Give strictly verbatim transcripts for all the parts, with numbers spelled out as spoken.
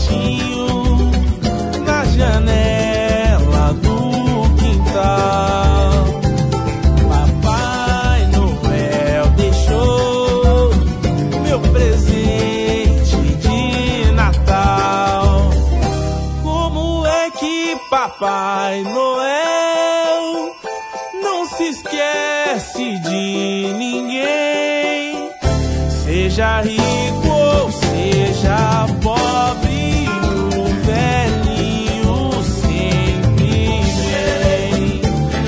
sapatinho na janela do quintal. Papai Noel deixou meu presente de Natal. Como é que Papai Noel não se esquece de ninguém? Seja rico ou seja pobre, o velhinho sempre vem.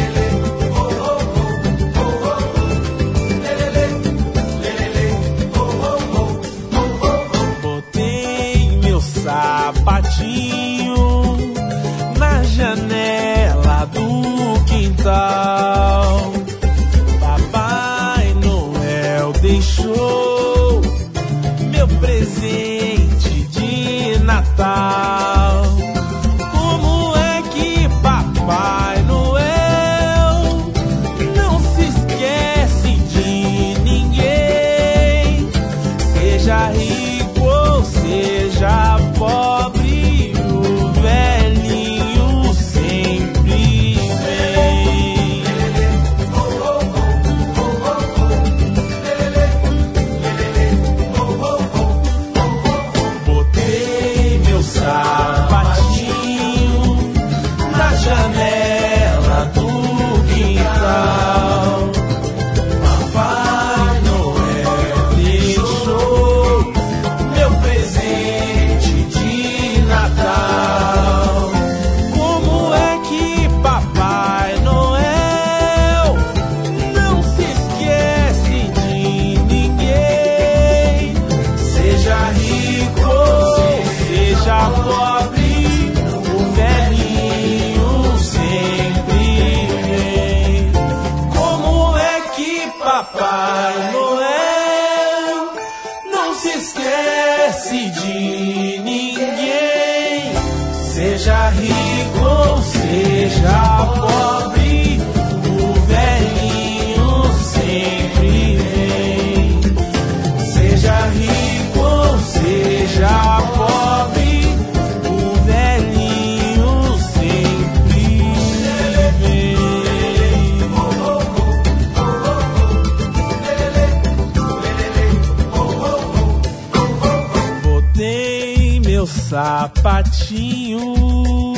Botei meu sapatinho na janela do quintal. Papai Noel deixou meu presente de Natal. Como é que Papai Noel não se esquece de ninguém? Seja rico ou seja pobre, o velhinho sempre vem. Botei meu sapatinho na janela do quintal. Papai Noel deixou meu presente de Natal. Como é que Papai Noel não se esquece de ninguém? Seja rico ou seja pobre, o velhinho sempre vem. Como é que Papai Noel não se esquece de ninguém? Seja rico ou seja pobre, o velhinho sempre vem. Seja rico ou seja pobre, o velhinho sempre vem. Botei meu sapatinho